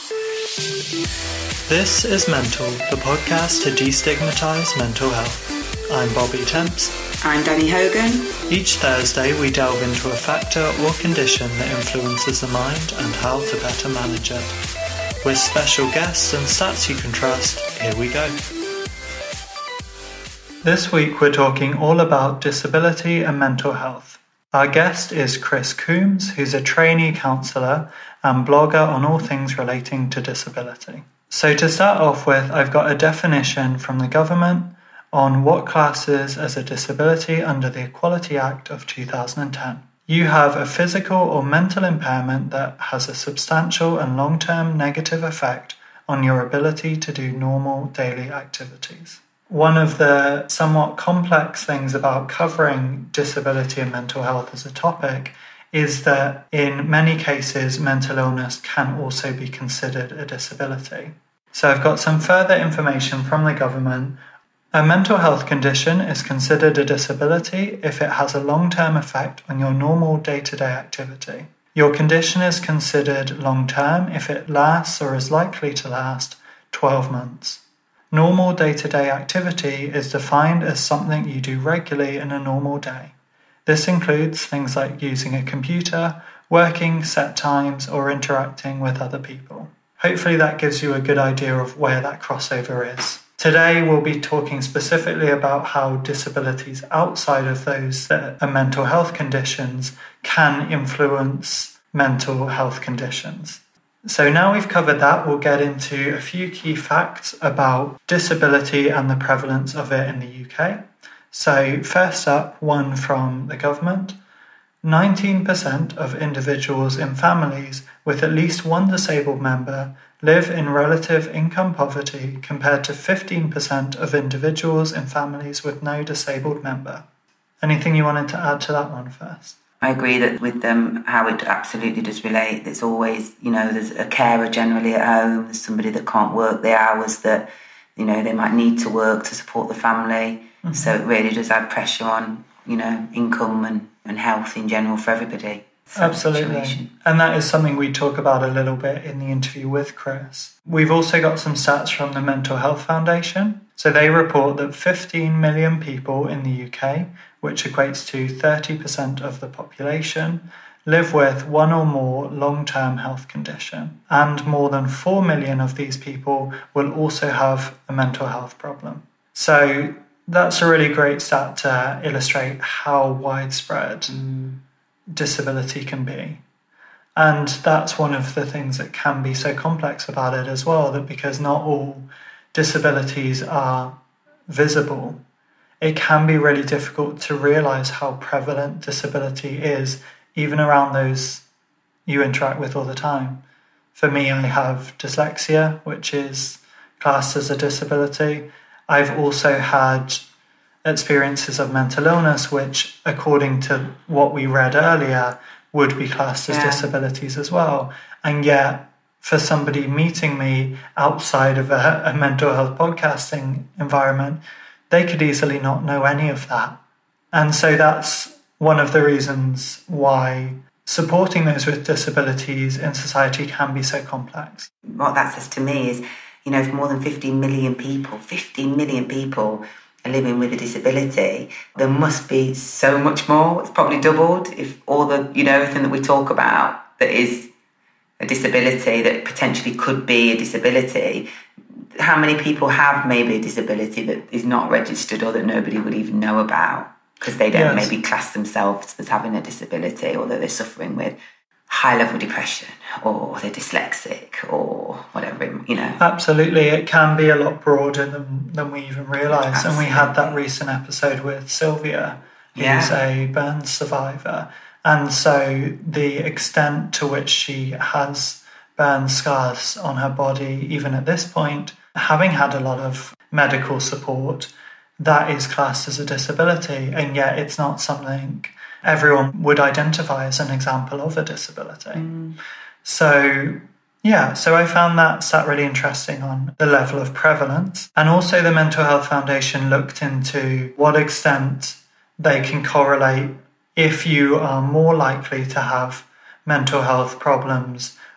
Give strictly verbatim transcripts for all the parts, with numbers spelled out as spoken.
This is Mental, the podcast to destigmatise mental health. I'm Bobby Temps. I'm Danny Hogan. Each Thursday we delve into a factor or condition that influences the mind and how to better manage it. With special guests and stats you can trust, here we go. This week we're talking all about disability and mental health. Our guest is Chris Coombs, who's a trainee counsellor and blogger on all things relating to disability. So to start off with, I've got a definition from the government on what classes as a disability under the Equality Act of two thousand ten. You have a physical or mental impairment that has a substantial and long-term negative effect on your ability to do normal daily activities. One of the somewhat complex things about covering disability and mental health as a topic is that in many cases mental illness can also be considered a disability. So I've got some further information from the government. A mental health condition is considered a disability if it has a long-term effect on your normal day-to-day activity. Your condition is considered long-term if it lasts or is likely to last twelve months. Normal day-to-day activity is defined as something you do regularly in a normal day. This includes things like using a computer, working set times, or interacting with other people. Hopefully that gives you a good idea of where that crossover is. Today we'll be talking specifically about how disabilities outside of those that are mental health conditions can influence mental health conditions. So now we've covered that, we'll get into a few key facts about disability and the prevalence of it in the U K. So first up, one from the government. nineteen percent of individuals in families with at least one disabled member live in relative income poverty compared to fifteen percent of individuals in families with no disabled member. Anything you wanted to add to that one first? I agree that with them, how it absolutely does relate. There's always, you know, there's a carer generally at home. There's somebody that can't work the hours that, you know, they might need to work to support the family. Mm-hmm. So it really does add pressure on, you know, income and, and health in general for everybody. Absolutely. Situation. And that is something we talk about a little bit in the interview with Chris. We've also got some stats from the Mental Health Foundation. So they report that fifteen million people in the U K, which equates to thirty percent of the population, live with one or more long-term health condition. And more than four million of these people will also have a mental health problem. So that's a really great stat to illustrate how widespread mm. disability can be. And that's one of the things that can be so complex about it as well, that because not all disabilities are visible, it can be really difficult to realise how prevalent disability is, even around those you interact with all the time. For me, I have dyslexia, which is classed as a disability. I've also had experiences of mental illness, which, according to what we read earlier, would be classed as yeah. disabilities as well. And yet, for somebody meeting me outside of a, a mental health podcasting environment, they could easily not know any of that. And so that's one of the reasons why supporting those with disabilities in society can be so complex. What that says to me is, you know, if more than fifteen million people, fifteen million people are living with a disability, there must be so much more. It's probably doubled if all the, you know, everything that we talk about that is a disability, that potentially could be a disability. How many people have maybe a disability that is not registered or that nobody would even know about because they don't yes. maybe class themselves as having a disability, or that they're suffering with high-level depression, or they're dyslexic, or whatever, you know. Absolutely, it can be a lot broader than, than we even realise. And we had that recent episode with Sylvia, who's yeah. a burn survivor. And so the extent to which she has burn scars on her body, even at this point, having had a lot of medical support, that is classed as a disability. And yet it's not something everyone would identify as an example of a disability. Mm. So, yeah, so I found that stat really interesting on the level of prevalence. And also the Mental Health Foundation looked into what extent they can correlate if you are more likely to have mental health problems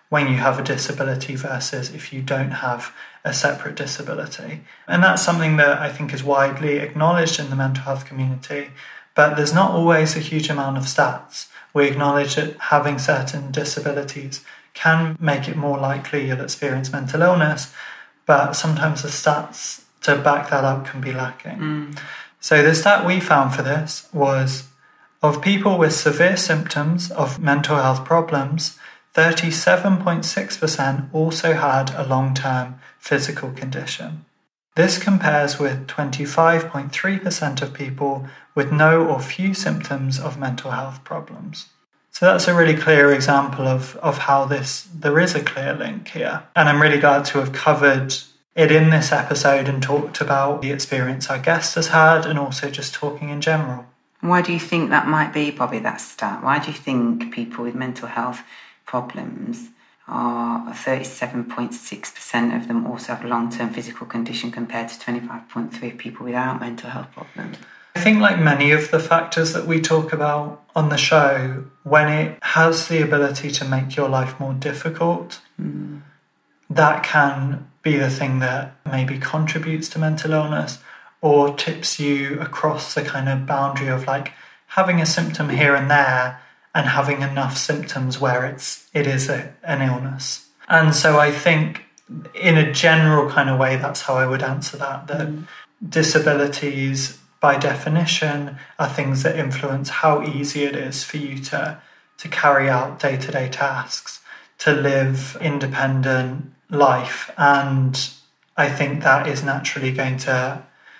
when you have a disability versus if you don't have a separate disability. And that's something that I think is widely acknowledged in the mental health community, but there's not always a huge amount of stats. We acknowledge that having certain disabilities can make it more likely you'll experience mental illness, but sometimes the stats to back that up can be lacking. Mm. So the stat we found for this was, of people with severe symptoms of mental health problems, thirty-seven point six percent also had a long-term physical condition. This compares with twenty-five point three percent of people with no or few symptoms of mental health problems. So that's a really clear example of, of how this there is a clear link here. And I'm really glad to have covered it in this episode and talked about the experience our guest has had and also just talking in general. Why do you think that might be, Bobby, that stat? Why do you think people with mental health problems are thirty-seven point six percent of them also have a long-term physical condition compared to twenty-five point three of people without mental health problems? I think like many of the factors that we talk about on the show, when it has the ability to make your life more difficult, mm. that can be the thing that maybe contributes to mental illness or tips you across the kind of boundary of like having a symptom here and there and having enough symptoms where it's it is a, an illness. And so I think in a general kind of way, that's how I would answer that, that mm. disabilities by definition are things that influence how easy it is for you to, to carry out day-to-day tasks, to live independent life. And I think that is naturally going to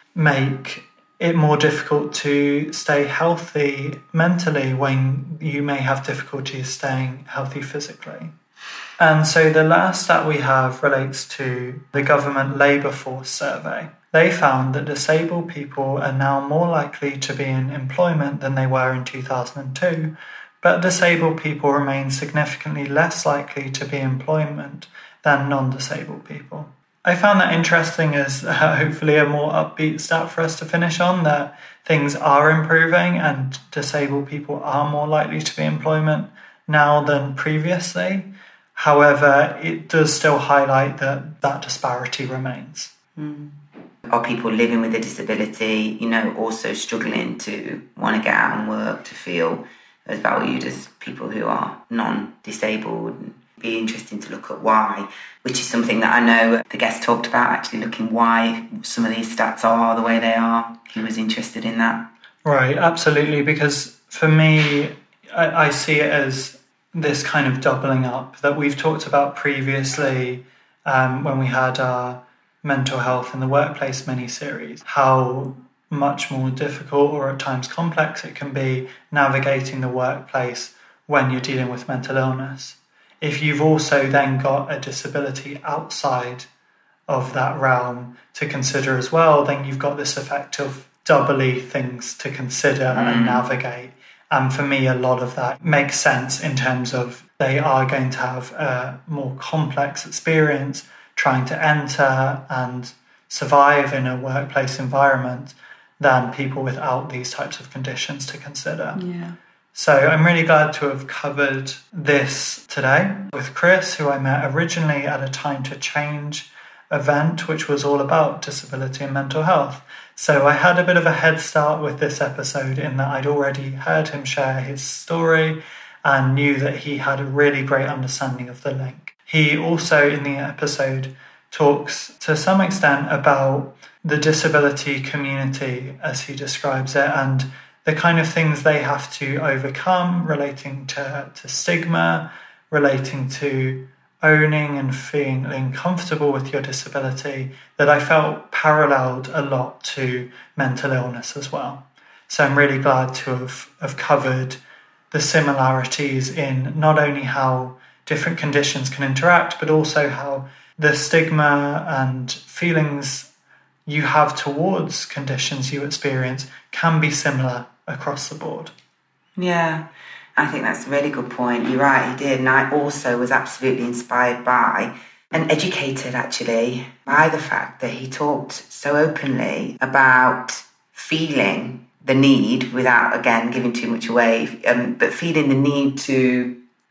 make it more difficult to stay healthy mentally when you may have difficulties staying healthy physically. And so the last stat we have relates to the government labour force survey. They found that disabled people are now more likely to be in employment than they were in two thousand two, but disabled people remain significantly less likely to be in employment than non-disabled people. I found that interesting as uh, hopefully a more upbeat stat for us to finish on, that things are improving and disabled people are more likely to be in employment now than previously. However, it does still highlight that that disparity remains. Mm. Are people living with a disability, you know, also struggling to want to get out and work, to feel as valued as people who are non-disabled? It'd be interesting to look at why, which is something that I know the guest talked about, actually looking why some of these stats are the way they are. He was interested in that. Right, absolutely, because for me, I, I see it as this kind of doubling up that we've talked about previously um, when we had our mental health in the workplace mini-series, how much more difficult or at times complex it can be navigating the workplace when you're dealing with mental illness. If you've also then got a disability outside of that realm to consider as well, then you've got this effect of doubly things to consider mm. and navigate. And for me, a lot of that makes sense in terms of they are going to have a more complex experience trying to enter and survive in a workplace environment than people without these types of conditions to consider. Yeah. So I'm really glad to have covered this today with Chris, who I met originally at a Time to Change event, which was all about disability and mental health. So I had a bit of a head start with this episode in that I'd already heard him share his story and knew that he had a really great understanding of the link. He also, in the episode, talks to some extent about the disability community, as he describes it, and the kind of things they have to overcome relating to, to stigma, relating to owning and feeling comfortable with your disability, that I felt paralleled a lot to mental illness as well. So I'm really glad to have, have covered the similarities in not only how different conditions can interact, but also how the stigma and feelings you have towards conditions you experience can be similar across the board. Yeah, I think that's a really good point. You're right, he did. And I also was absolutely inspired by and educated, actually, by the fact that he talked so openly about feeling the need, without, again, giving too much away, um, but feeling the need to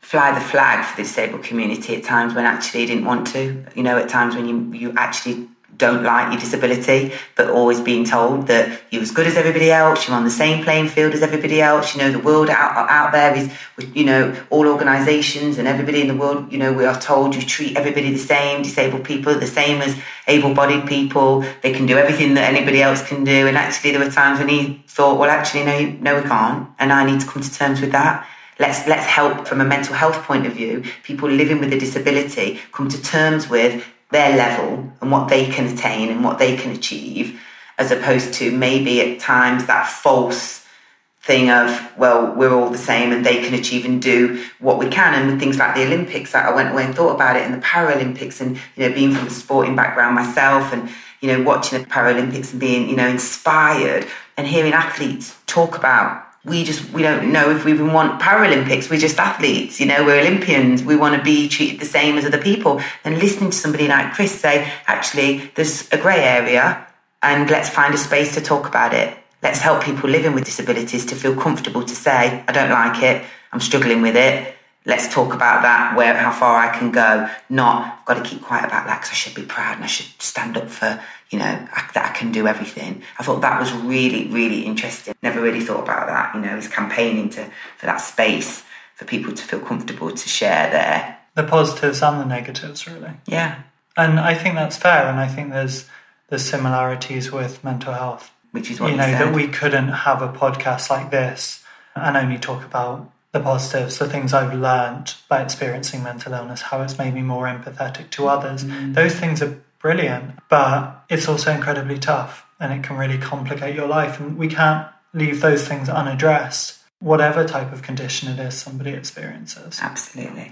fly the flag for the disabled community at times when actually you didn't want to. You know, at times when you, you actually don't like your disability, but always being told that you're as good as everybody else, you're on the same playing field as everybody else. You know, the world out, out there is, you know, all organisations and everybody in the world, you know, we are told you treat everybody the same, disabled people are the same as able-bodied people, they can do everything that anybody else can do. And actually there were times when he thought, well, actually, no, no, we can't. And I need to come to terms with that. Let's let's help from a mental health point of view, people living with a disability come to terms with their level and what they can attain and what they can achieve, as opposed to maybe at times that false thing of, well, we're all the same and they can achieve and do what we can. And with things like the Olympics, I went away and thought about it, and the Paralympics, and, you know, being from a sporting background myself, and, you know, watching the Paralympics and being, you know, inspired and hearing athletes talk about, we just, we don't know if we even want Paralympics. We're just athletes, you know, we're Olympians. We want to be treated the same as other people. And listening to somebody like Chris say, actually, there's a grey area and let's find a space to talk about it. Let's help people living with disabilities to feel comfortable to say, I don't like it, I'm struggling with it. Let's talk about that, where, how far I can go. Not, I've got to keep quiet about that because I should be proud and I should stand up for, you know, I, that I can do everything. I thought that was really, really interesting. Never really thought about that, you know, he's campaigning to, for that space for people to feel comfortable to share their... The positives and the negatives, really. Yeah. And I think that's fair, and I think there's, there's similarities with mental health. Which is what you know, said. that we couldn't have a podcast like this and only talk about the positives, the things I've learned by experiencing mental illness, how it's made me more empathetic to others. Mm. Those things are brilliant, but it's also incredibly tough and it can really complicate your life. And we can't leave those things unaddressed, whatever type of condition it is somebody experiences. Absolutely.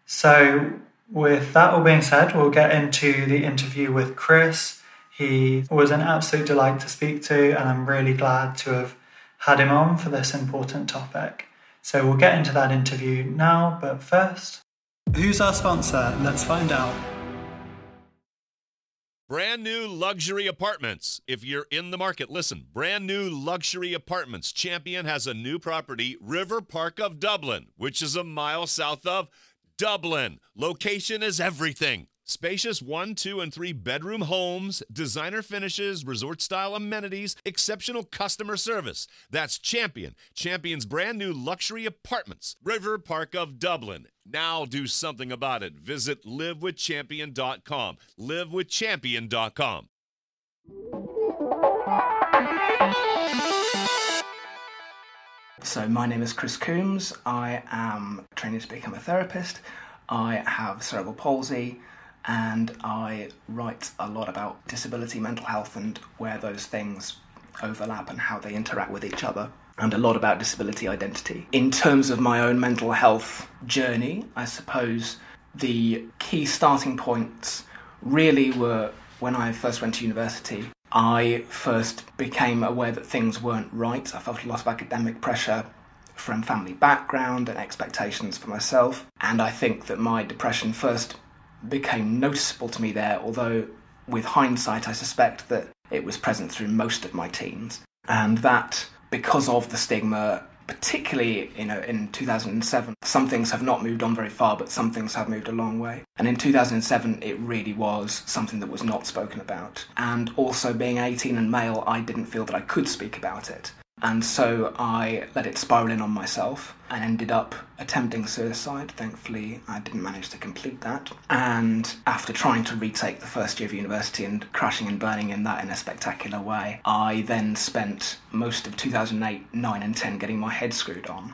So with that all being said, we'll get into the interview with Chris. He was an absolute delight to speak to, and I'm really glad to have had him on for this important topic. So we'll get into that interview now, but first... Who's our sponsor? Let's find out. Brand new luxury apartments. If you're in the market, listen. Brand new luxury apartments. Champion has a new property, River Park of Dublin, which is a mile south of Dublin. Location is everything. Spacious one, two, and three bedroom homes, designer finishes, resort-style amenities, exceptional customer service. That's Champion. Champion's brand new luxury apartments. River Park of Dublin. Now do something about it. Visit live with champion dot com. live with champion dot com. So my name is Chris Coombs. I am training to become a therapist. I have cerebral palsy, and I write a lot about disability, mental health, and where those things overlap and how they interact with each other, and a lot about disability identity. In terms of my own mental health journey, I suppose the key starting points really were when I first went to university. I first became aware that things weren't right. I felt a lot of academic pressure from family background and expectations for myself, and I think that my depression first became noticeable to me there, although with hindsight I suspect that it was present through most of my teens, and that because of the stigma, particularly you know in two thousand seven, some things have not moved on very far, but some things have moved a long way, and in two thousand seven it really was something that was not spoken about. And also being eighteen and male, I didn't feel that I could speak about it. And so I let it spiral in on myself and ended up attempting suicide. Thankfully, I didn't manage to complete that. And after trying to retake the first year of university and crashing and burning in that in a spectacular way, I then spent most of two thousand eight, nine and ten getting my head screwed on,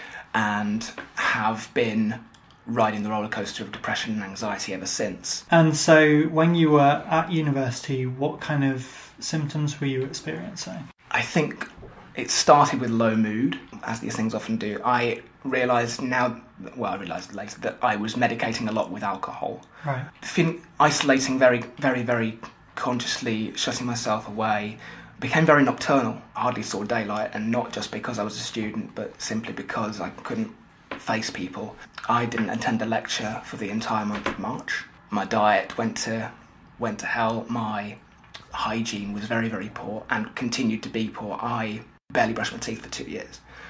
and have been riding the roller coaster of depression and anxiety ever since. And so when you were at university, what kind of symptoms were you experiencing? I think it started with low mood, as these things often do. I realised now, well, I realised later that I was medicating a lot with alcohol. Right. Feeling, isolating very, very, very consciously, shutting myself away, became very nocturnal, hardly saw daylight, and not just because I was a student, but simply because I couldn't face people. I didn't attend a lecture for the entire month of March. My diet went to went to hell. My hygiene was very, very poor and continued to be poor. I barely brushed my teeth for two years.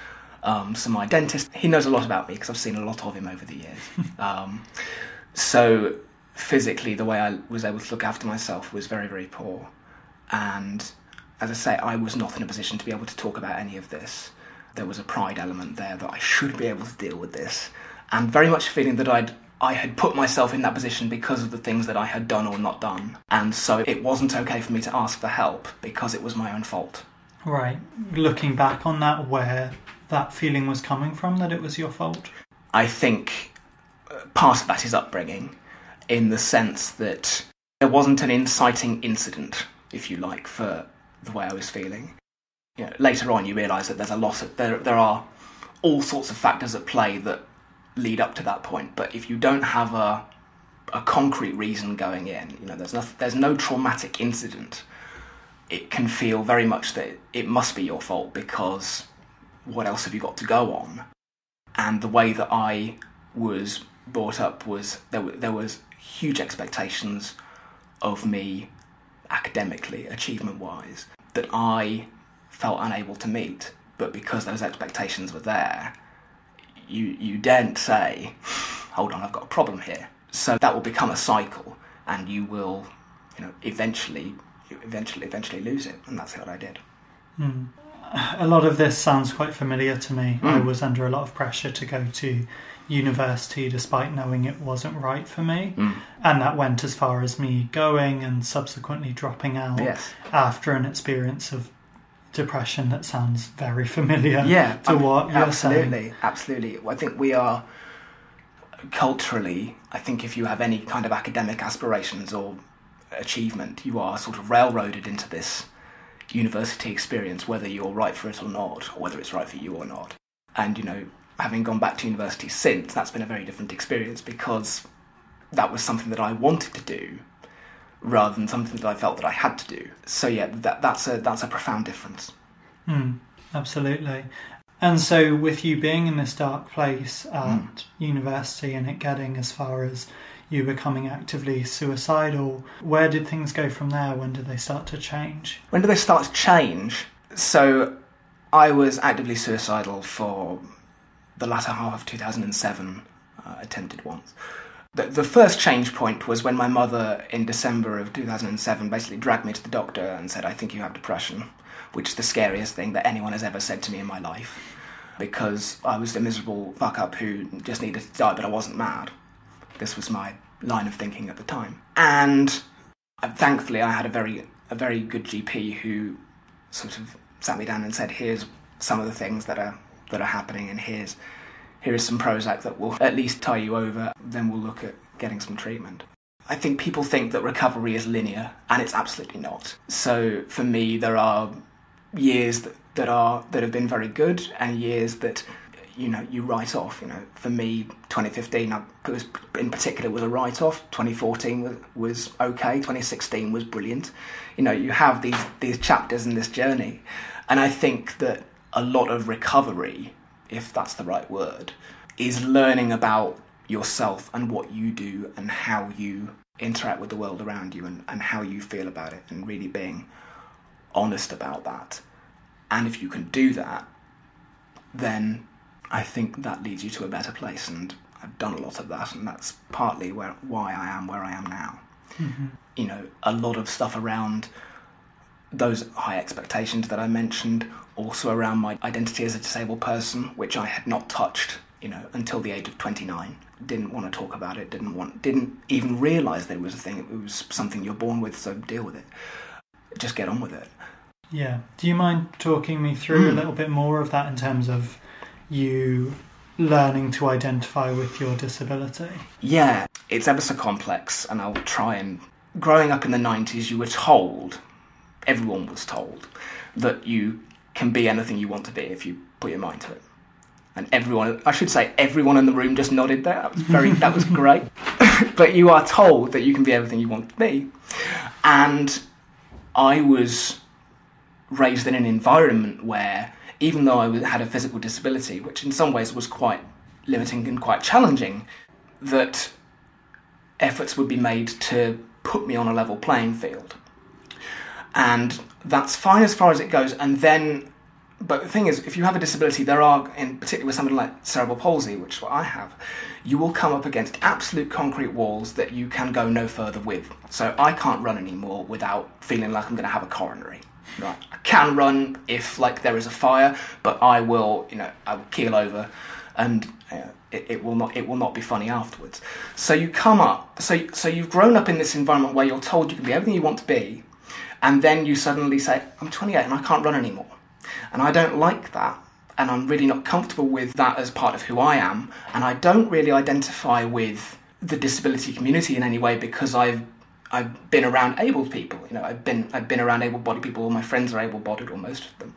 Um, so my dentist, he knows a lot about me because I've seen a lot of him over the years. um, so physically, the way I was able to look after myself was very, very poor. And as I say, I was not in a position to be able to talk about any of this. There was a pride element there that I should be able to deal with this. And very much a feeling that I'd I had put myself in that position because of the things that I had done or not done. And so it wasn't okay for me to ask for help because it was my own fault. Right. Looking back on that, where that feeling was coming from, that it was your fault? I think part of that is upbringing, in the sense that there wasn't an inciting incident, if you like, for the way I was feeling. You know, later on you realise that there's a lot of, there, there are all sorts of factors at play that lead up to that point, but if you don't have a a concrete reason going in, you know, there's no there's no traumatic incident, it can feel very much that it must be your fault because what else have you got to go on? And the way that I was brought up was there there was huge expectations of me academically, achievement wise, that I felt unable to meet, but because those expectations were there, you you daren't say, hold on, I've got a problem here. So that will become a cycle, and you will, you know, eventually, you eventually, eventually lose it, and that's what I did. Mm. A lot of this sounds quite familiar to me. Mm. I was under a lot of pressure to go to university despite knowing it wasn't right for me. Mm. And that went as far as me going and subsequently dropping out Yes. after an experience of depression that sounds very familiar Yeah, to I mean, what you're absolutely, saying. absolutely. I think we are culturally, I think if you have any kind of academic aspirations or achievement, you are sort of railroaded into this university experience, whether you're right for it or not, or whether it's right for you or not. And, you know, having gone back to university since, that's been a very different experience because that was something that I wanted to do rather than something that I felt that I had to do. So yeah, that that's a that's a profound difference. Mm, absolutely. And so with you being in this dark place at Mm. university and it getting as far as you becoming actively suicidal, where did things go from there? When did they start to change? When did they start to change? So I was actively suicidal for the latter half of two thousand seven, uh, attempted once. The, the first change point was when my mother, in December of two thousand seven, basically dragged me to the doctor and said, I think you have depression, which is the scariest thing that anyone has ever said to me in my life, because I was the miserable fuck-up who just needed to die, but I wasn't mad. This was my line of thinking at the time. And uh, thankfully I had a very a very good G P who sort of sat me down and said, here's some of the things that are that are happening, and here's here is some Prozac that will at least tie you over, then we'll look at getting some treatment. I think people think that recovery is linear, and it's absolutely not. So for me, there are years that, that are that have been very good, and years that, you know, you write off. You know, for me, twenty fifteen was, in particular, was a write-off. twenty fourteen was, was okay. twenty sixteen was brilliant. You know, you have these these chapters in this journey, and I think that a lot of recovery, if that's the right word, is learning about yourself and what you do and how you interact with the world around you and, and how you feel about it, and really being honest about that. And if you can do that, then I think that leads you to a better place, and I've done a lot of that, and that's partly where why I am where I am now. Mm-hmm. You know, a lot of stuff around those high expectations that I mentioned, also around my identity as a disabled person, which I had not touched, you know, until the age of twenty-nine. Didn't want to talk about it, didn't want, didn't even realise there was a thing. It was something you're born with, so deal with it. Just get on with it. Yeah. Do you mind talking me through Mm. a little bit more of that in terms of you learning to identify with your disability? Yeah, it's ever so complex, and I'll try and... Growing up in the nineties, you were told, everyone was told, that you can be anything you want to be if you put your mind to it. And everyone, I should say everyone in the room just nodded there. That was very, that was great. But you are told that you can be everything you want to be. And I was raised in an environment where, even though I was, had a physical disability, which in some ways was quite limiting and quite challenging, that efforts would be made to put me on a level playing field. And that's fine as far as it goes. And then but the thing is, if you have a disability, there are, in particularly with something like cerebral palsy, which is what I have, you will come up against absolute concrete walls that you can go no further with. So I can't run anymore without feeling like I'm going to have a coronary. Right? I can run if, like, there is a fire, but I will, you know, I will keel over, and uh, it, it will not, it will not be funny afterwards. So you come up, so so you've grown up in this environment where you're told you can be everything you want to be, and then you suddenly say, I'm twenty-eight and I can't run anymore. And I don't like that, and I'm really not comfortable with that as part of who I am, and I don't really identify with the disability community in any way because I've I've been around able people. You know, I've been I've been around able-bodied people. All my friends are able-bodied, or most of them.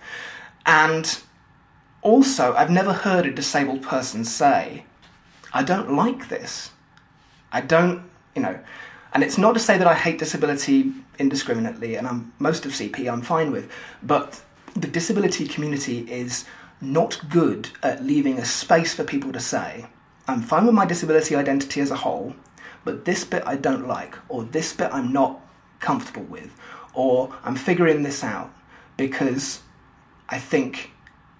And also, I've never heard a disabled person say, I don't like this. I don't, you know, and it's not to say that I hate disability indiscriminately, and I'm most of C P I'm fine with, but the disability community is not good at leaving a space for people to say, I'm fine with my disability identity as a whole, but this bit I don't like, or this bit I'm not comfortable with, or I'm figuring this out, because I think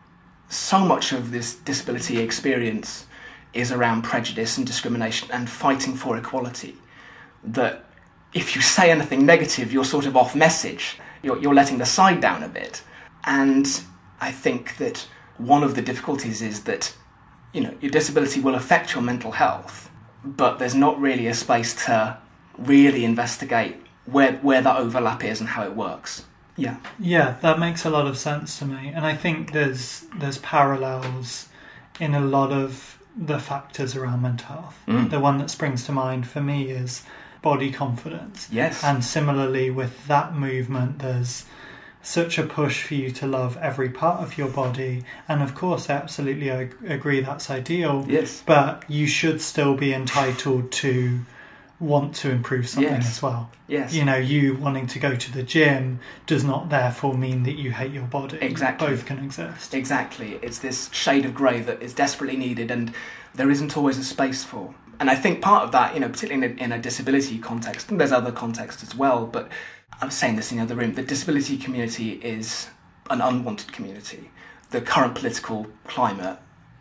so much of this disability experience is around prejudice and discrimination and fighting for equality, that if you say anything negative, you're sort of off message. You're, you're letting the side down a bit. And I think that one of the difficulties is that, you know, your disability will affect your mental health, but there's not really a space to really investigate where where that overlap is and how it works. Yeah. Yeah, that makes a lot of sense to me. And I think there's there's parallels in a lot of the factors around mental health. Mm. The one that springs to mind for me is body confidence. Yes. And similarly with that movement, there's such a push for you to love every part of your body, and of course I absolutely agree that's ideal. Yes. But you should still be entitled to want to improve something yes. as well. Yes. You know, you wanting to go to the gym does not therefore mean that you hate your body. Exactly. Both can exist. Exactly. It's this shade of grey that is desperately needed and there isn't always a space for. And I think part of that, you know, particularly in a, in a disability context, and there's other contexts as well, but I was saying this in the other room, the disability community is an unwanted community. The current political climate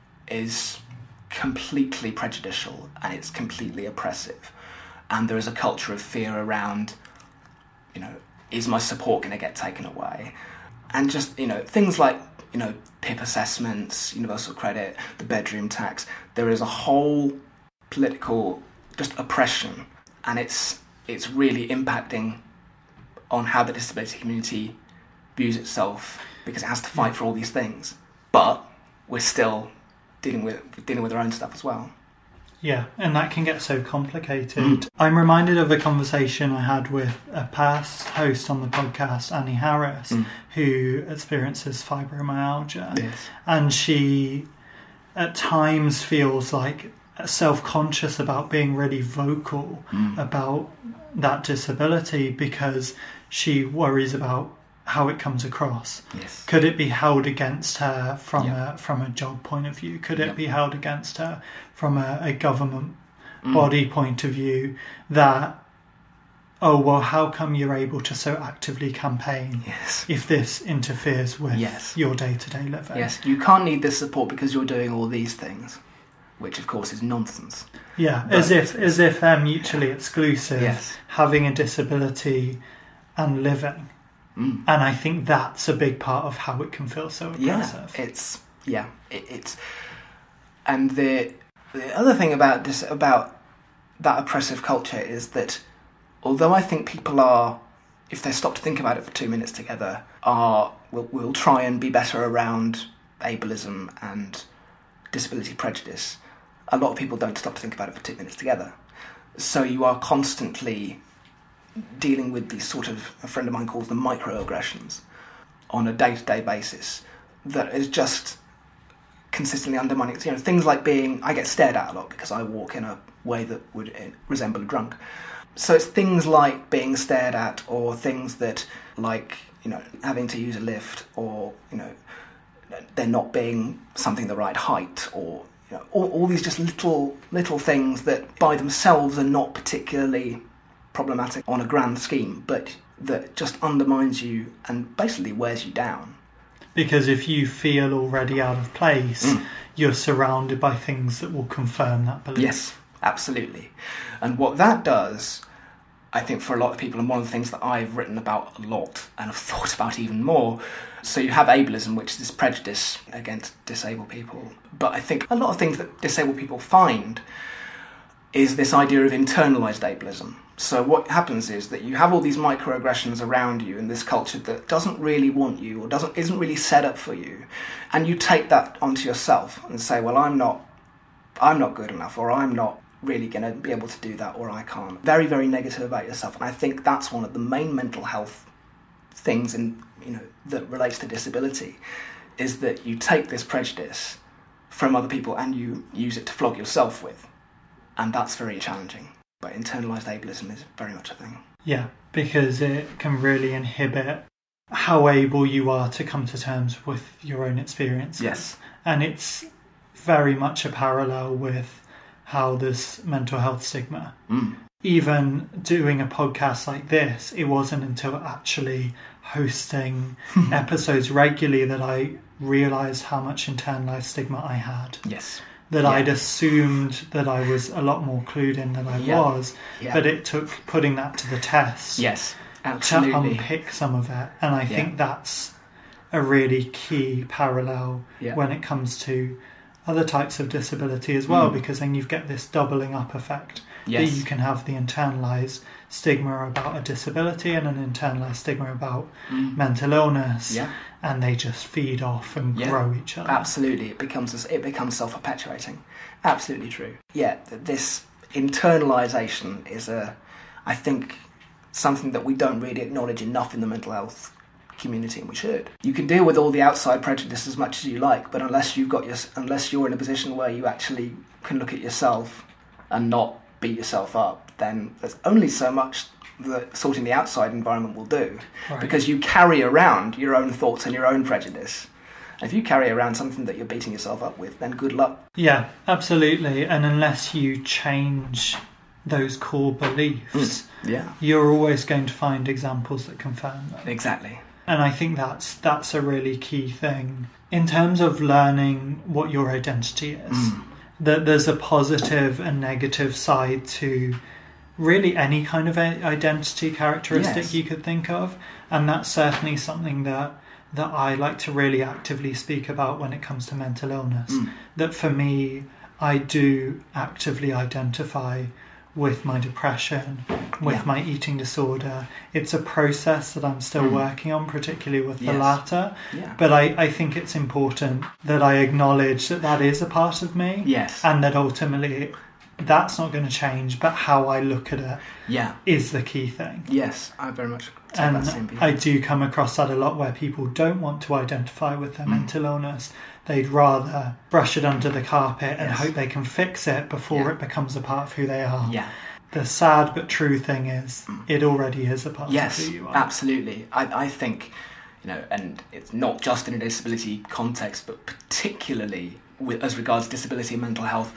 is completely prejudicial and it's completely oppressive. And there is a culture of fear around, you know, is my support going to get taken away? And just, you know, things like, you know, P I P assessments, universal credit, the bedroom tax. There is a whole political just oppression, and it's it's really impacting on how the disability community views itself, because it has to fight for all these things. But we're still dealing with dealing with our own stuff as well. Yeah, and that can get so complicated. Mm. I'm reminded of a conversation I had with a past host on the podcast, Annie Harris, mm. who experiences fibromyalgia. Yes. And she at times feels like self-conscious about being really vocal mm. about that disability because she worries about how it comes across. Yes. Could it be held against her from yep. a from a job point of view? Could it yep. be held against her from a, a government mm. body point of view that, oh, well, how come you're able to so actively campaign yes. if this interferes with yes. your day-to-day living? Yes, you can't need this support because you're doing all these things, which of course is nonsense. Yeah, but, as if as if they're mutually exclusive, yes. having a disability and living. Mm. And I think that's a big part of how it can feel so oppressive. Yeah, it's yeah, it, it's and the the other thing about this about that oppressive culture is that although I think people are, if they stop to think about it for two minutes together, are will will try and be better around ableism and disability prejudice. A lot of people don't stop to think about it for two minutes together. So you are constantly dealing with these sort of, a friend of mine calls them microaggressions, on a day-to-day basis that is just consistently undermining. You know, things like being, I get stared at a lot because I walk in a way that would resemble a drunk. So it's things like being stared at, or things that, like, you know, having to use a lift, or, you know, there not being something the right height, or, you know, all, all these just little little things that by themselves are not particularly problematic on a grand scheme, but that just undermines you and basically wears you down. because if you feel already out of place, Mm. you're surrounded by things that will confirm that belief. Yes, absolutely. And what that does, I think for a lot of people, and one of the things that I've written about a lot and have thought about even more, so you have ableism, which is this prejudice against disabled people. But I think a lot of things that disabled people find is this idea of internalised ableism. So what happens is that you have all these microaggressions around you in this culture that doesn't really want you or doesn't isn't really set up for you, and you take that onto yourself and say, well, I'm not, I'm not good enough, or I'm not really going to be able to do that, or I can't. Very, very negative about yourself, and I think that's one of the main mental health things, in you know, that relates to disability, is that you take this prejudice from other people and you use it to flog yourself with, and that's very challenging. But internalised ableism is very much a thing. Yeah, because it can really inhibit how able you are to come to terms with your own experiences. Yes. And it's very much a parallel with how there's mental health stigma. Mm. Even doing a podcast like this, it wasn't until actually hosting episodes regularly that I realised how much internalised stigma I had. Yes. That Yeah. I'd assumed that I was a lot more clued in than I Yeah. was, Yeah. but it took putting that to the test Yes, to absolutely. unpick some of it. And I Yeah. think that's a really key parallel Yeah. when it comes to other types of disability as well, Mm. because then you get this doubling up effect. Yes. That you can have the internalised stigma about a disability and an internalised stigma about Mm. mental illness, Yeah. and they just feed off and Yeah. grow each other. Absolutely, it becomes it becomes self-perpetuating. Absolutely true. Yeah, th- this internalisation is a, I think, something that we don't really acknowledge enough in the mental health community, and we should. You can deal with all the outside prejudice as much as you like, but unless you've got your, unless you're in a position where you actually can look at yourself and not beat yourself up, then there's only so much that sorting the outside environment will do, Right. because you carry around your own thoughts and your own prejudice. If you carry around something that you're beating yourself up with, then good luck. Yeah, absolutely. And unless you change those core beliefs, Yeah, you're always going to find examples that confirm them. exactly. And I think that's that's a really key thing in terms of learning what your identity is. Mm. That there's a positive and negative side to really any kind of a- identity characteristic Yes. you could think of, and that's certainly something that that I like to really actively speak about when it comes to mental illness. Mm. That for me, I do actively identify with my depression, with Yeah. my eating disorder. It's a process that I'm still Mm. working on, particularly with the Yes. latter. Yeah. But I, I think it's important that I acknowledge that that is a part of me. Yes. And that ultimately that's not going to change, but how I look at it Yeah. is the key thing. Yes, I very much take And that same view. I do come across that a lot where people don't want to identify with their Mm. mental illness. They'd rather brush it under the carpet and Yes. hope they can fix it before Yeah. it becomes a part of who they are. Yeah. The sad but true thing is, it already is a part Yes, of who you are. absolutely. I, I think, you know, and it's not just in a disability context, but particularly with, as regards disability and mental health,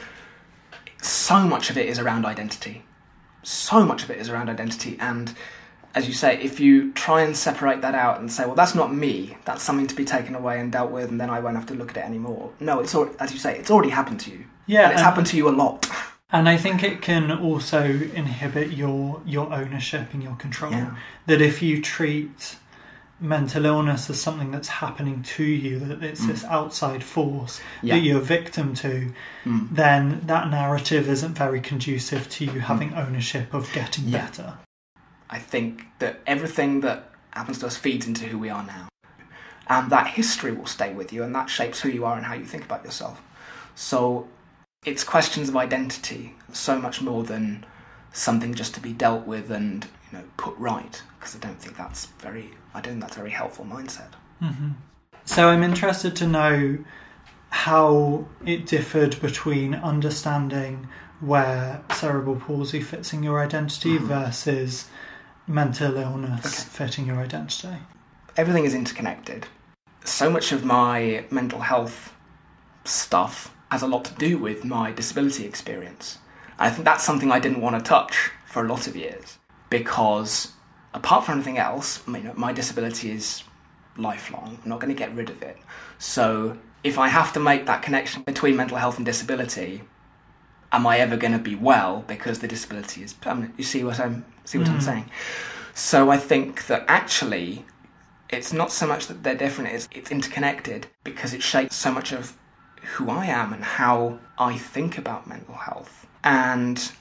so much of it is around identity. So much of it is around identity. And as you say, if you try and separate that out and say, well, that's not me, that's something to be taken away and dealt with, and then I won't have to look at it anymore. No, it's al- as you say, it's already happened to you. Yeah, And it's and- happened to you a lot. And I think it can also inhibit your your ownership and your control. Yeah. That if you treat mental illness as something that's happening to you, that it's this outside force Yeah. that you're a victim to, Mm. then that narrative isn't very conducive to you having ownership of getting Yeah. better. I think that everything that happens to us feeds into who we are now. And that history will stay with you, and that shapes who you are and how you think about yourself. So it's questions of identity so much more than something just to be dealt with and, you know, put right, because I don't think that's very I don't think that's a very helpful mindset. hmm So I'm interested to know how it differed between understanding where cerebral palsy fits in your identity Mhm. versus mental illness Okay. fitting your identity. Everything is interconnected. So much of my mental health stuff has a lot to do with my disability experience. I think that's something I didn't want to touch for a lot of years, because apart from anything else, you know, my disability is lifelong. I'm not going to get rid of it. So if I have to make that connection between mental health and disability, am I ever going to be well because the disability is permanent? You see what I'm see what mm. I'm saying? So I think that actually it's not so much that they're different, it's, it's interconnected because it shapes so much of who I am and how I think about mental health. And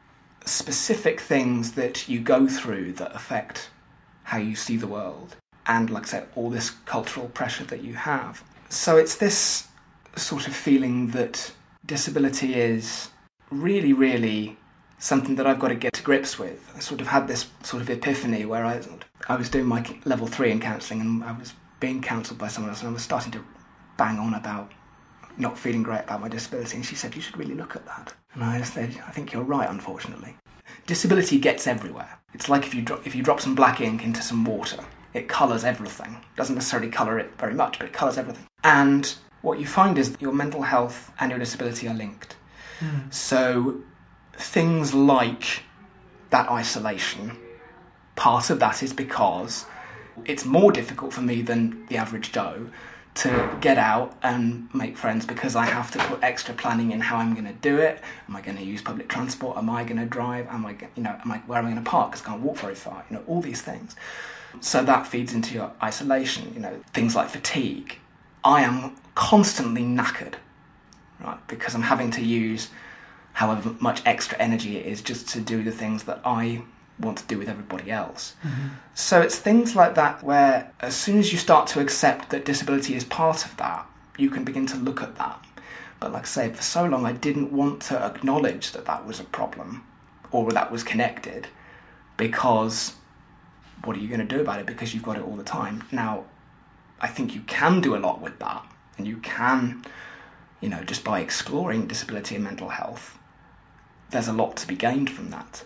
specific things that you go through that affect how you see the world. And like I said, all this cultural pressure that you have. So it's this sort of feeling that disability is really, really something that I've got to get to grips with. I sort of had this sort of epiphany where I, I was doing my level three in counselling and I was being counselled by someone else and I was starting to bang on about not feeling great about my disability, and she said, you should really look at that. And I said, I think you're right, unfortunately. Disability gets everywhere. It's like if you drop, if you drop some black ink into some water, it colours everything. It doesn't necessarily colour it very much, but it colours everything. And what you find is that your mental health and your disability are linked. Mm. So things like that isolation, part of that is because it's more difficult for me than the average Joe to get out and make friends because I have to put extra planning in how I'm going to do it. Am I going to use public transport? Am I going to drive? Am I, you know, am I, where am I going to park? Because I can't walk very far. You know, all these things. So that feeds into your isolation. You know, things like fatigue. I am constantly knackered, right? Because I'm having to use however much extra energy it is just to do the things that I want to do with everybody else. Mm-hmm. So it's things like that where as soon as you start to accept that disability is part of that, you can begin to look at that. But like I say, for so long I didn't want to acknowledge that that was a problem or that was connected, because what are you going to do about it? Because you've got it all the time. Now, I think you can do a lot with that, and you can, you know, just by exploring disability and mental health, there's a lot to be gained from that.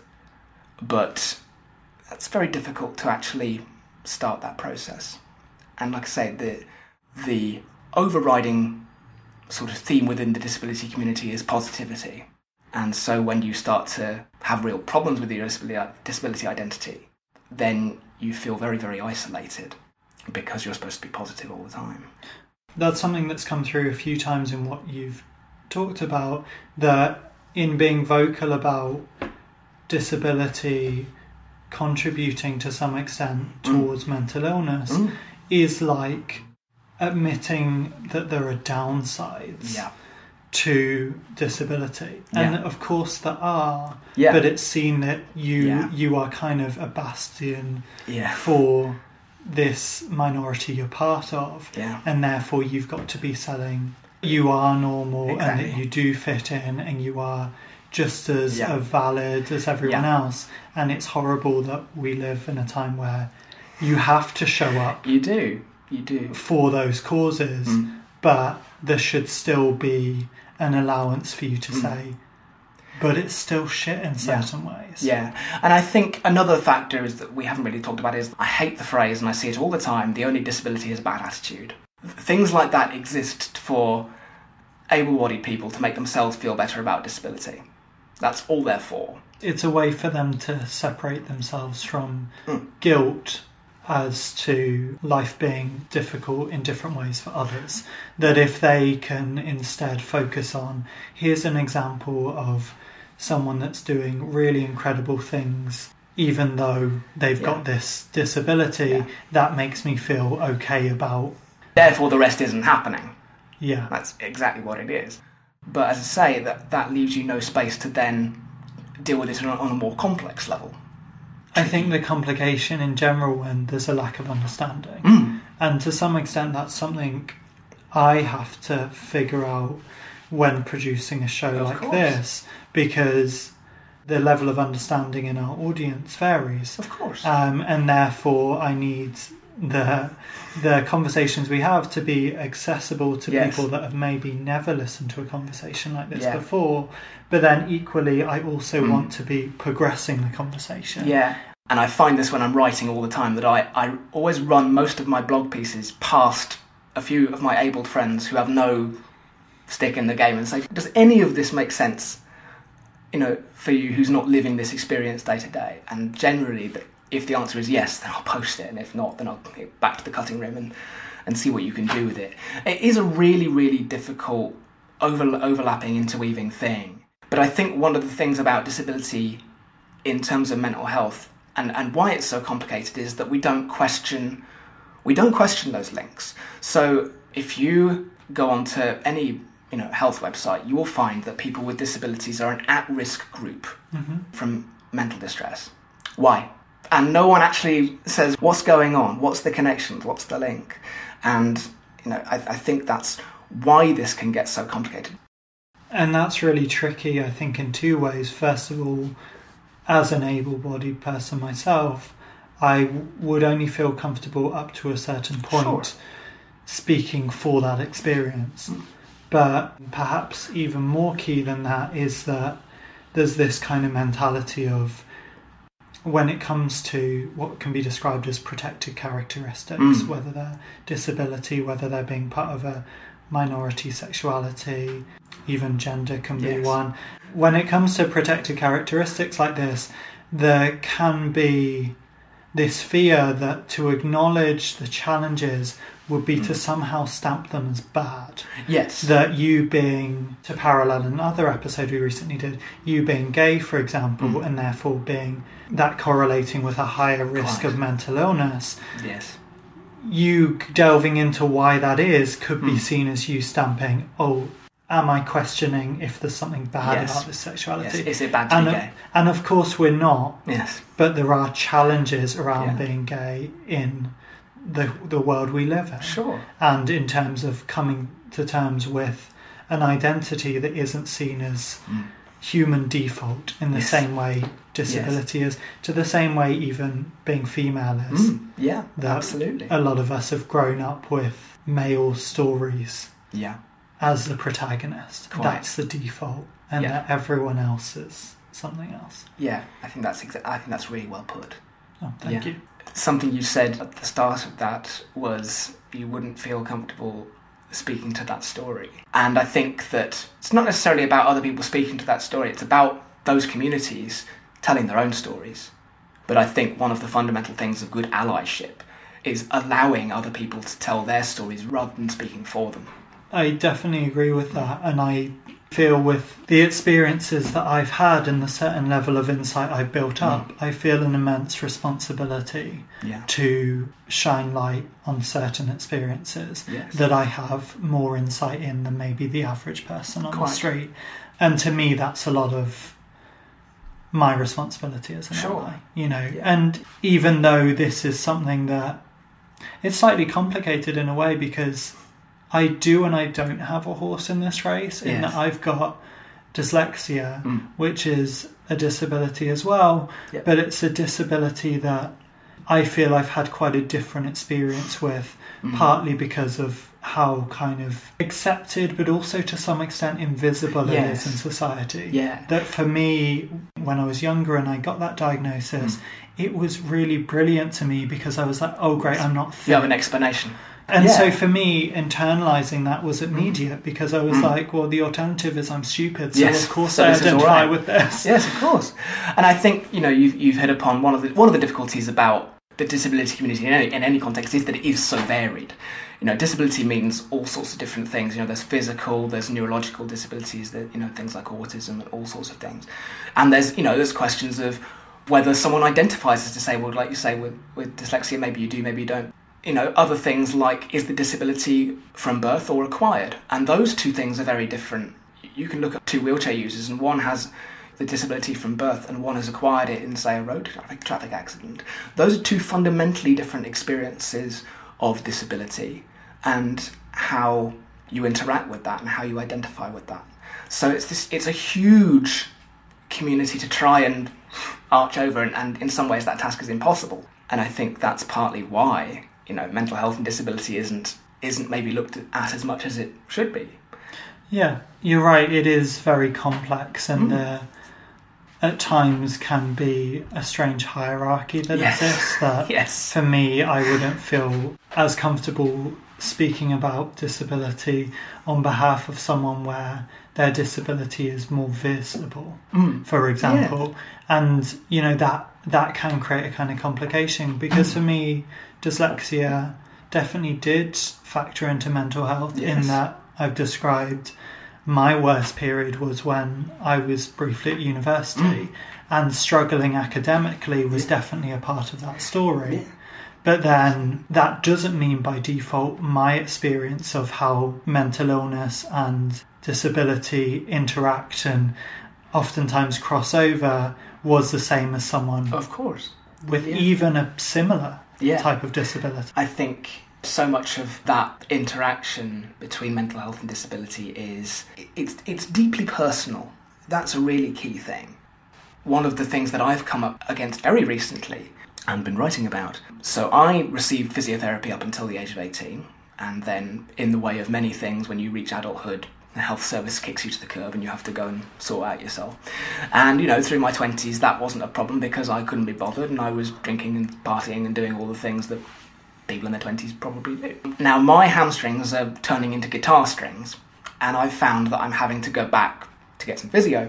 But it's very difficult to actually start that process. And like I say, the the overriding sort of theme within the disability community is positivity. And so when you start to have real problems with your disability, disability identity, then you feel very, very isolated because you're supposed to be positive all the time. That's something that's come through a few times in what you've talked about, that in being vocal about disability contributing to some extent towards mm. mental illness mm. is like admitting that there are downsides yeah. to disability. Yeah. And of course there are, yeah. but it's seen that you yeah. you are kind of a bastion yeah. for this minority you're part of, yeah. and therefore you've got to be selling you are normal exactly. and that you do fit in and you are just as yeah. valid as everyone yeah. else. And it's horrible that we live in a time where you have to show up you do you do for those causes, mm. but there should still be an allowance for you to mm. say, but it's still shit in certain yeah. ways. Yeah, and I think another factor is that we haven't really talked about is, I hate the phrase and I see it all the time, the only disability is a bad attitude. Things like that exist for able-bodied people to make themselves feel better about disability. That's all they're for. It's a way for them to separate themselves from mm. guilt as to life being difficult in different ways for others. That if they can instead focus on, here's an example of someone that's doing really incredible things, even though they've yeah. got this disability, yeah. that makes me feel okay about... Therefore the rest isn't happening. Yeah. That's exactly what it is. But as I say, that, that leaves you no space to then deal with it on a, on a more complex level. I think the complication in general when there's a lack of understanding. Mm. And to some extent that's something I have to figure out when producing a show of like course. this, because the level of understanding in our audience varies. Of course. Um, and therefore I need the the conversations we have to be accessible to yes. people that have maybe never listened to a conversation like this yeah. before. But then equally, I also mm. want to be progressing the conversation. Yeah, and I find this when I'm writing all the time, that I, I always run most of my blog pieces past a few of my abled friends who have no stick in the game and say, does any of this make sense, you know, for you who's not living this experience day to day? And generally, if the answer is yes, then I'll post it, and if not, then I'll get back to the cutting room and, and see what you can do with it. It is a really, really difficult over, overlapping, interweaving thing. But I think one of the things about disability in terms of mental health and, and why it's so complicated is that we don't question we don't question those links. So if you go onto any you know health website, you will find that people with disabilities are an at-risk group mm-hmm. from mental distress. Why? And no one actually says what's going on, what's the connections, what's the link. And you know, I, I think that's why this can get so complicated. And that's really tricky, I think, in two ways. First of all, as an able-bodied person myself, I w- would only feel comfortable up to a certain point sure. speaking for that experience. Mm. But perhaps even more key than that is that there's this kind of mentality of when it comes to what can be described as protected characteristics, mm. whether they're disability, whether they're being part of a minority sexuality, even gender can be yes. one. When it comes to protected characteristics like this, there can be this fear that to acknowledge the challenges would be mm. to somehow stamp them as bad. Yes. That you being, to parallel another episode we recently did, you being gay, for example, mm. and therefore being that correlating with a higher risk Quite. of mental illness. Yes. You delving into why that is could be mm. seen as you stamping, oh, am I questioning if there's something bad yes. about this sexuality? Yes. Is it bad to and, be gay? And of course we're not. Yes. But there are challenges around yeah. being gay in the the world we live in. Sure. And in terms of coming to terms with an identity that isn't seen as mm. human default in the yes. same way disability yes. is, to the same way even being female is. Mm. Yeah, absolutely. A lot of us have grown up with male stories. Yeah. As the protagonist. Quite. That's the default. And yeah. that everyone else is something else. Yeah, I think that's exa- I think that's really well put. Oh, thank yeah. you. Something you said at the start of that was you wouldn't feel comfortable speaking to that story. And I think that it's not necessarily about other people speaking to that story, it's about those communities telling their own stories. But I think one of the fundamental things of good allyship is allowing other people to tell their stories rather than speaking for them. I definitely agree with that, and I feel with the experiences that I've had and the certain level of insight I've built up, mm. I feel an immense responsibility yeah. to shine light on certain experiences yes. that I have more insight in than maybe the average person on Quite. the street. And to me, that's a lot of my responsibility as an sure. ally, you know. Yeah. And even though this is something that it's slightly complicated in a way because I do and I don't have a horse in this race in yes. that I've got dyslexia, mm. which is a disability as well, yep. but it's a disability that I feel I've had quite a different experience with, mm. partly because of how kind of accepted but also to some extent invisible yes. it is in society. Yeah. That for me, when I was younger and I got that diagnosis, mm. it was really brilliant to me because I was like, oh great, I'm not fit. You have an explanation. And yeah. so for me, internalising that was immediate mm. because I was mm. like, well, the alternative is I'm stupid, so yes. of course so I this identify right. with this. Yes, of course. And I think, you know, you've, you've hit upon one of the one of the difficulties about the disability community in any, in any context is that it is so varied. You know, disability means all sorts of different things. You know, there's physical, there's neurological disabilities, there, you know, things like autism and all sorts of things. And there's, you know, there's questions of whether someone identifies as disabled, like you say, with, with dyslexia, maybe you do, maybe you don't. You know, other things like, is the disability from birth or acquired? And those two things are very different. You can look at two wheelchair users and one has the disability from birth and one has acquired it in, say, a road traffic, traffic accident. Those are two fundamentally different experiences of disability and how you interact with that and how you identify with that. So it's this, it's a huge community to try and arch over, and, and in some ways that task is impossible. And I think that's partly why, you know, mental health and disability isn't isn't maybe looked at as much as it should be. Yeah, you're right. It is very complex, and mm. uh, at times can be a strange hierarchy that yes. exists. That yes. for me, I wouldn't feel as comfortable speaking about disability on behalf of someone where their disability is more visible, mm. for example. Yeah. And, you know, that that can create a kind of complication, because for me, dyslexia definitely did factor into mental health. Yes. In that I've described my worst period was when I was briefly at university, mm. and struggling academically was yeah. definitely a part of that story. Yeah. But then that doesn't mean by default my experience of how mental illness and disability interact and oftentimes cross over was the same as someone, of course, with yeah. even a similar yeah. type of disability. I think so much of that interaction between mental health and disability is it's it's deeply personal. That's a really key thing. One of the things that I've come up against very recently and been writing about. So I received physiotherapy up until the age of eighteen, and then in the way of many things, when you reach adulthood, the health service kicks you to the curb and you have to go and sort out yourself. And, you know, through my twenties, that wasn't a problem because I couldn't be bothered and I was drinking and partying and doing all the things that people in their twenties probably do. Now, my hamstrings are turning into guitar strings, and I've found that I'm having to go back to get some physio.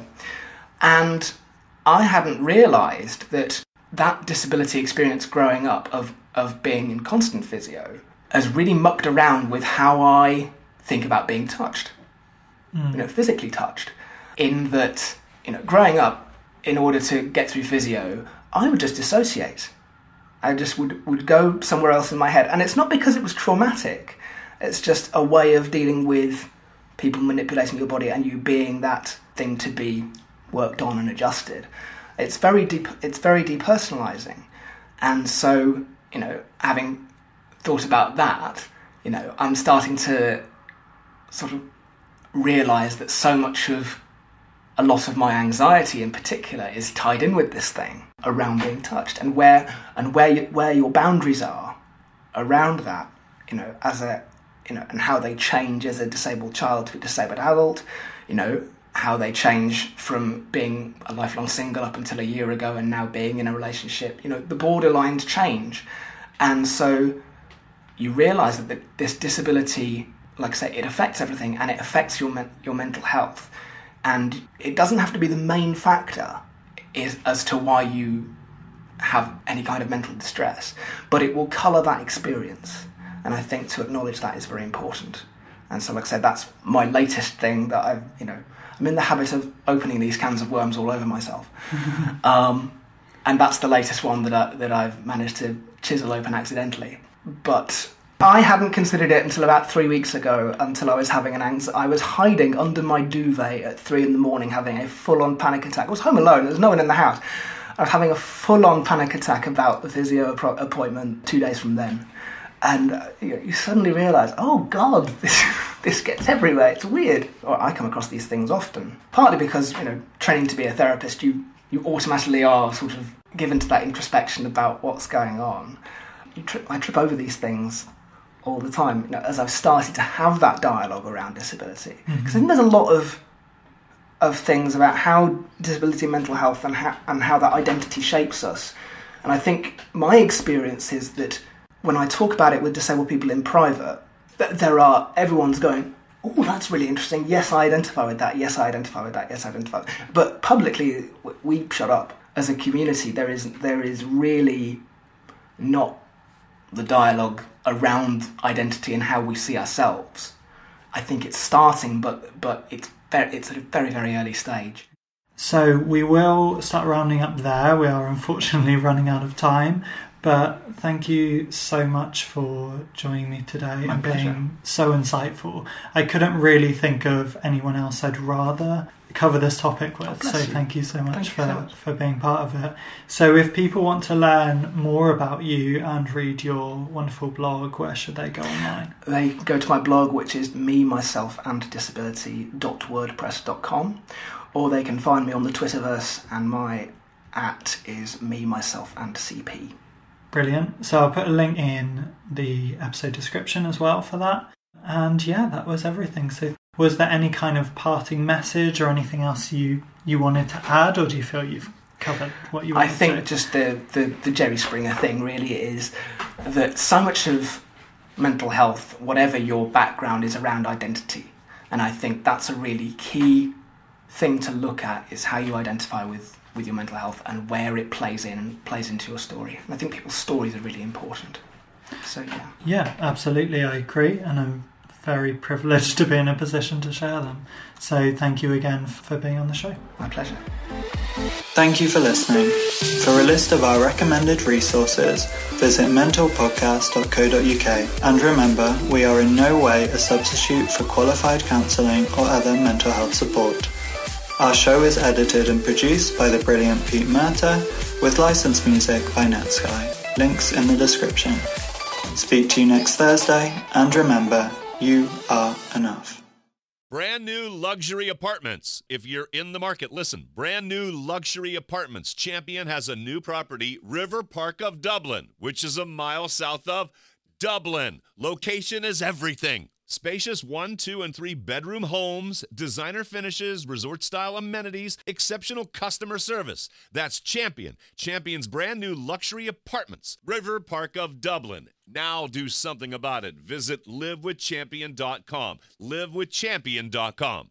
And I hadn't realised that that disability experience growing up of, of being in constant physio has really mucked around with how I think about being touched. Mm. You know, physically touched, in that, you know, growing up, in order to get through physio, I would just dissociate. I just would, would go somewhere else in my head. And it's not because it was traumatic. It's just a way of dealing with people manipulating your body and you being that thing to be worked on and adjusted. It's very deep, it's very depersonalizing. And so, you know, having thought about that, you know, I'm starting to sort of realise that so much of a lot of my anxiety in particular is tied in with this thing around being touched, and where and where you, where your boundaries are around that, you know, as a, you know, and how they change as a disabled child to a disabled adult, you know, how they change from being a lifelong single up until a year ago and now being in a relationship. You know, the borderlines change, and so you realise that this disability, like I say, it affects everything, and it affects your men- your mental health. And it doesn't have to be the main factor is, as to why you have any kind of mental distress, but it will colour that experience. And I think to acknowledge that is very important. And so, like I said, that's my latest thing that I've, you know, I'm in the habit of opening these cans of worms all over myself. um, and that's the latest one that, I, that I've managed to chisel open accidentally. But I hadn't considered it until about three weeks ago, until I was having an anxiety. I was hiding under my duvet at three in the morning having a full-on panic attack. I was home alone, there was no one in the house. I was having a full-on panic attack about the physio appro- appointment two days from then. And uh, you, know, you suddenly realise, oh God, this, this gets everywhere, it's weird. Well, I come across these things often, partly because, you know, training to be a therapist, you, you automatically are sort of given to that introspection about what's going on. You trip, I trip over these things all the time, you know, as I've started to have that dialogue around disability. Because mm-hmm. I think there's a lot of of things about how disability and mental health and how, and how that identity shapes us. And I think my experience is that when I talk about it with disabled people in private, th- there are, everyone's going, oh, that's really interesting. Yes, I identify with that. Yes, I identify with that. Yes, I identify with that. But publicly, we shut up. As a community, there is there is really not the dialogue around identity and how we see ourselves. I think it's starting, but but it's very, it's at a very, very early stage. So we will start rounding up there. We are unfortunately running out of time, but thank you so much for joining me today. My and pleasure. Being so insightful. I couldn't really think of anyone else I'd rather cover this topic with, oh, so you. thank you so much thank for you so much. for being part of it. So if people want to learn more about you and read your wonderful blog, where should they go online? They go to my blog, which is me, myself and disability dot wordpress dot com, or they can find me on the Twitterverse, and my at is me, myself and C P. Brilliant. So I'll put a link in the episode description as well for that. And yeah, that was everything. So was there any kind of parting message or anything else you, you wanted to add, or do you feel you've covered what you wanted I think to? just the, the, the Jerry Springer thing really is that so much of mental health, whatever your background, is around identity. And I think that's a really key thing to look at, is how you identify with with your mental health and where it plays in and plays into your story. And I think people's stories are really important. So, yeah. Yeah, absolutely, I agree. And I'm very privileged to be in a position to share them. So thank you again for being on the show. My pleasure. Thank you for listening. For a list of our recommended resources, visit mental podcast dot co dot uk. And remember, we are in no way a substitute for qualified counselling or other mental health support. Our show is edited and produced by the brilliant Pete Murta, with licensed music by Netsky. Links in the description. Speak to you next Thursday, and remember, you are enough. Brand new luxury apartments. If you're in the market, listen. Brand new luxury apartments. Champion has a new property, River Park of Dublin, which is a mile south of Dublin. Location is everything. Spacious one, two, and three bedroom homes, designer finishes, resort-style amenities, exceptional customer service. That's Champion. Champion's brand new luxury apartments, River Park of Dublin. Now do something about it. Visit live with champion dot com. live with champion dot com.